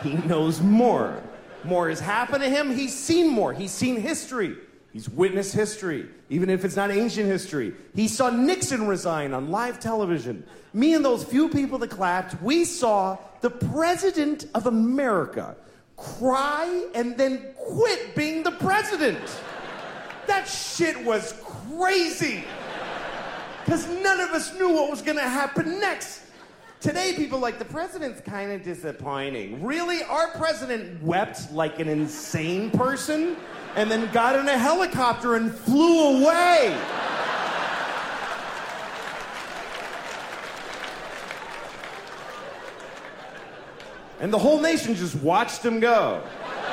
He knows more. More has happened to him. He's seen more. He's seen history. He's witnessed history, even if it's not ancient history. He saw Nixon resign on live television. Me and those few people that clapped, we saw the president of America cry and then quit being the president. That shit was crazy. Because none of us knew what was going to happen next. Today, people are like, the president's kind of disappointing. Really? Our president wept like an insane person and then got in a helicopter and flew away. And the whole nation just watched him go.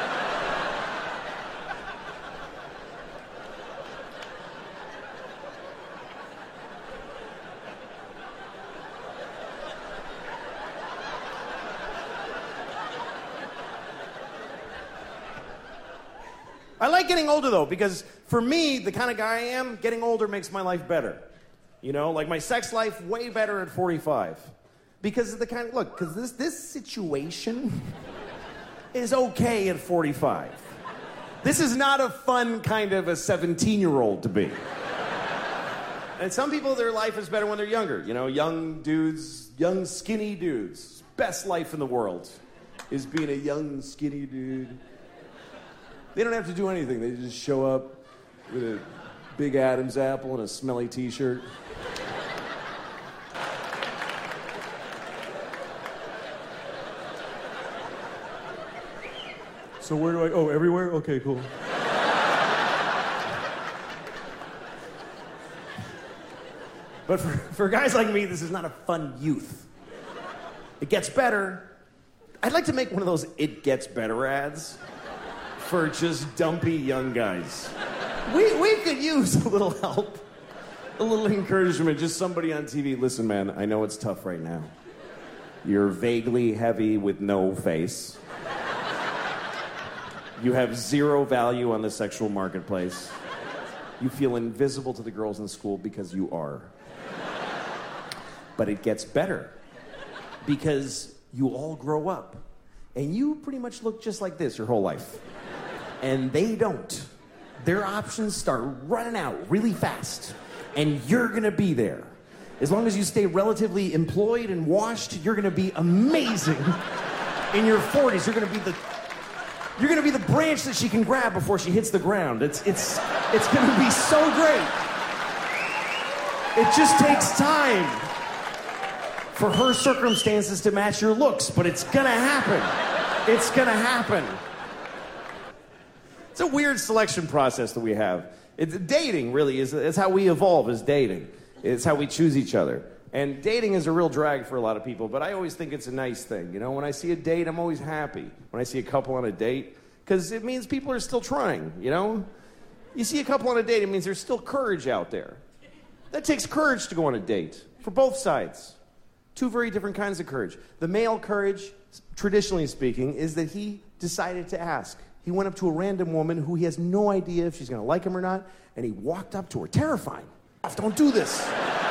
I like getting older, though, because for me, the kind of guy I am, getting older makes my life better. You know, like my sex life, way better at 45. Because of the kind of, look, because this situation is okay at 45. This is not a fun kind of a 17-year-old to be. And some people, their life is better when they're younger. You know, young dudes, young skinny dudes. Best life in the world is being a young skinny dude. They don't have to do anything. They just show up with a big Adam's apple and a smelly t-shirt. So where do I... Oh, everywhere? Okay, cool. But for guys like me, this is not a fun youth. It gets better. I'd like to make one of those It Gets Better ads for just dumpy young guys. We could use a little help, a little encouragement, just somebody on TV. Listen, man, I know it's tough right now. You're vaguely heavy with no face. You have zero value on the sexual marketplace. You feel invisible to the girls in school because you are. But it gets better because you all grow up and you pretty much look just like this your whole life. And they don't. Their options start running out really fast and you're gonna be there. As long as you stay relatively employed and washed, you're gonna be amazing. In your 40s, you're gonna be the branch that she can grab before she hits the ground. It's gonna be so great. It just takes time for her circumstances to match your looks, but it's gonna happen. It's gonna happen. It's a weird selection process that we have. Dating really is how we evolve as dating. It's how we choose each other. And dating is a real drag for a lot of people, but I always think it's a nice thing. You know, when I see a date, I'm always happy. When I see a couple on a date, because it means people are still trying, you know? You see a couple on a date, it means there's still courage out there. That takes courage to go on a date, for both sides. Two very different kinds of courage. The male courage, traditionally speaking, is that he decided to ask. He went up to a random woman who he has no idea if she's going to like him or not, and he walked up to her, terrifying. Don't do this.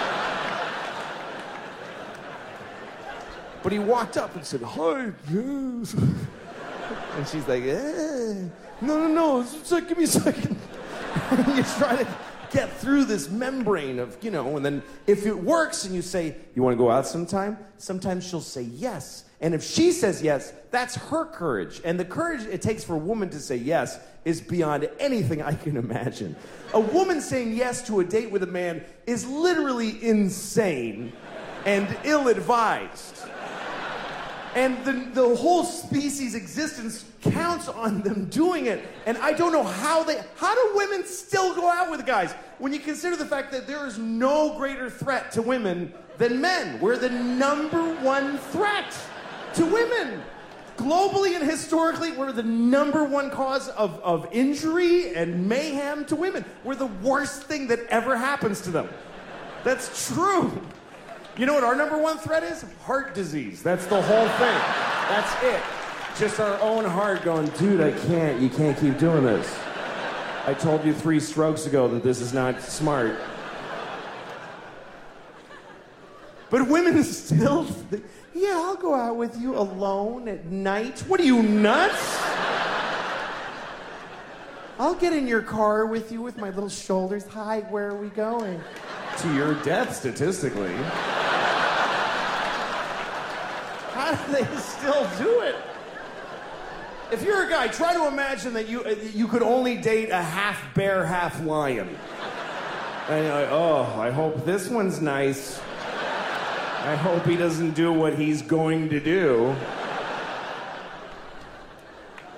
But he walked up and said, hi, yes. And she's like, no, give me a second. And you try to get through this membrane of, you know, and then if it works and you say, you want to go out sometime? Sometimes she'll say yes. And if she says yes, that's her courage. And the courage it takes for a woman to say yes is beyond anything I can imagine. A woman saying yes to a date with a man is literally insane and ill-advised. And the whole species' existence counts on them doing it. And I don't know how do women still go out with guys? When you consider the fact that there is no greater threat to women than men. We're the #1 threat to women. Globally and historically, we're the #1 cause of injury and mayhem to women. We're the worst thing that ever happens to them. That's true. You know what our #1 threat is? Heart disease. That's the whole thing. That's it. Just our own heart going, dude, I can't. You can't keep doing this. I told you 3 strokes ago that this is not smart. But women still think, yeah, I'll go out with you alone at night. What are you, nuts? I'll get in your car with you with my little shoulders. Hi, where are we going? To your death, statistically. How do they still do it? If you're a guy, try to imagine that you could only date a half bear, half lion. And you're like, oh, I hope this one's nice. I hope he doesn't do what he's going to do.